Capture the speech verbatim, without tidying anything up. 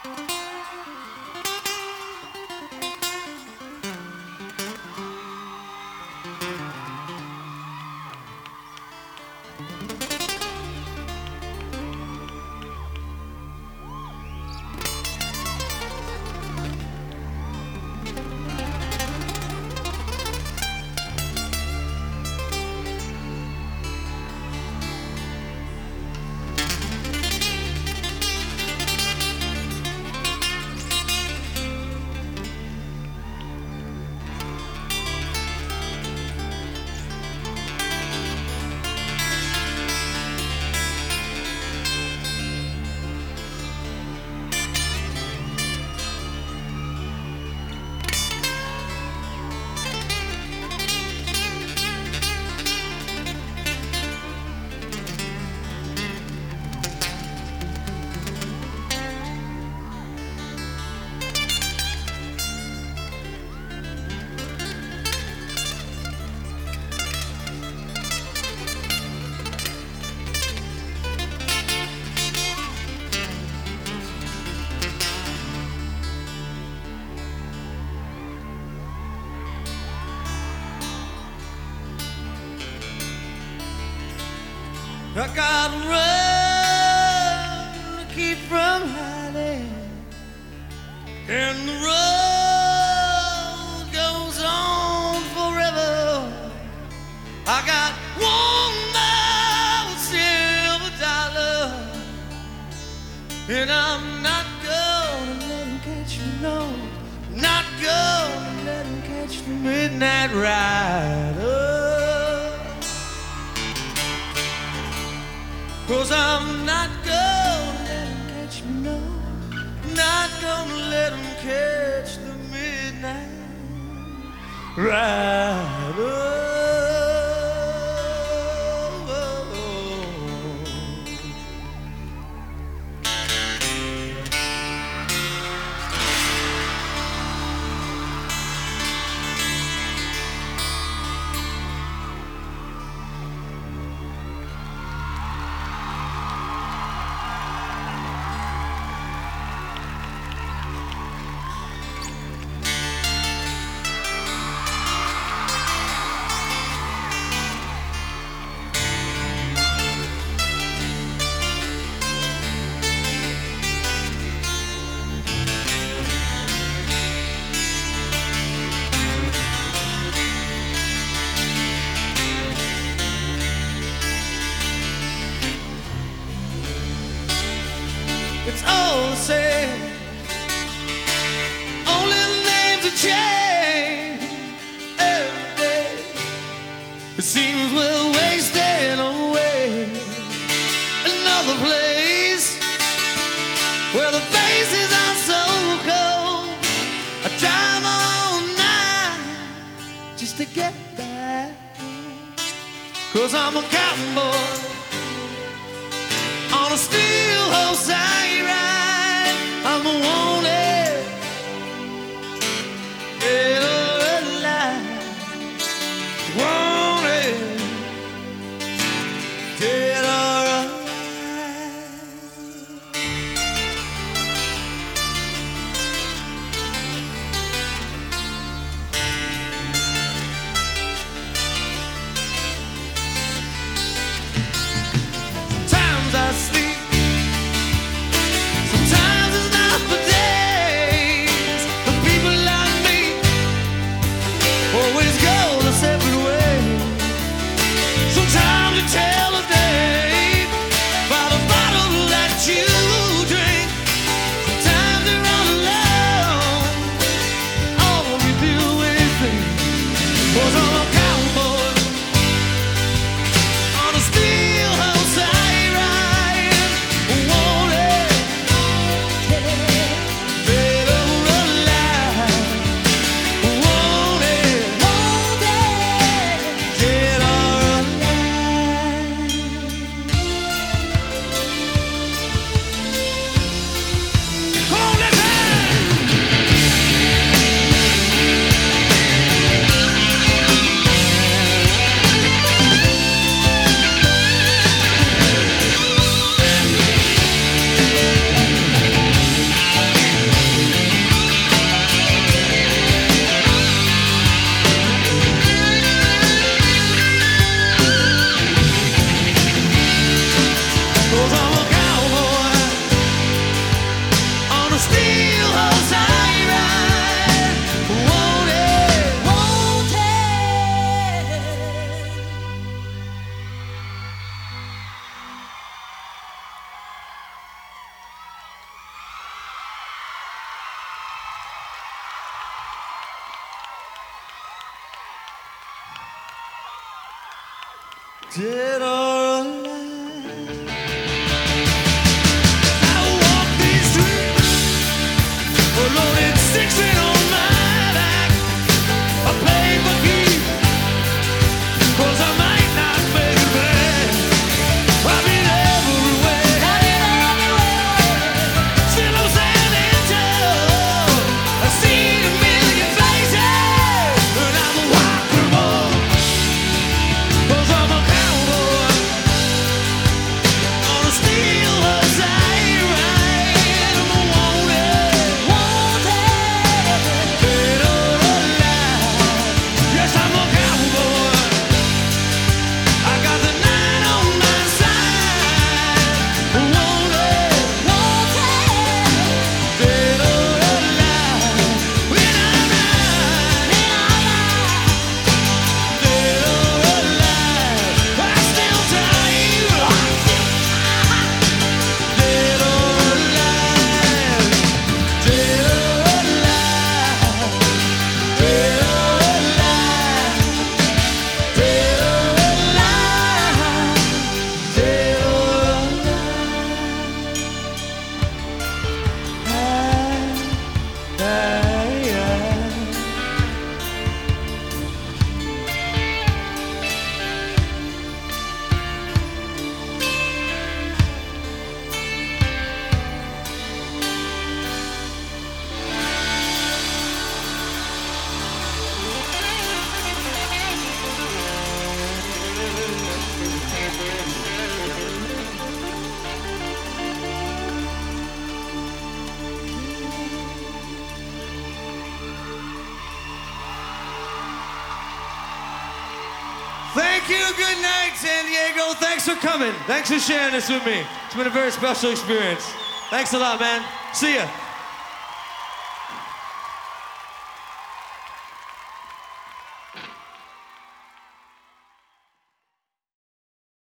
I gotta run to keep from hiding, and the road goes on forever. I got one more silver dollar, and I'm not gonna let him catch me, no, not gonna let him catch the midnight rider. 'Cause I'm not gonna let him catch me, no, not gonna let him catch the midnight rider. It's all the same, only the names have changed every day. It seems we're wasting away another place where the faces are so cold. I drive all night just to get back, 'cause I'm a cowboy on a steel horse I ride. I'm a wanted, dead or alive. Wanted, dead or alive. Sometimes I sleep steel horse I ride. Wanted, wanted. Dead or alive, I walk these streets, a loaded six in on my back. I play for keeps, 'cause I might not make it back. I've been everywhere, still I'm standing tall. I've seen a million faces, and I'm a walking boy, 'cause I'm a cowboy on a steel horse I ride. I'm a wanted, wanted, dead or alive. Yes, I'm a cowboy. I got the nine on my side. Wanted, wanted, dead or alive. When I ride, dead or alive, I still drive. Dead or alive, dead or alive, dead or alive, dead or alive, dead or Thank you. Good night, San Diego. Thanks for coming. Thanks for sharing this with me. It's been a very special experience. Thanks a lot, man. See ya.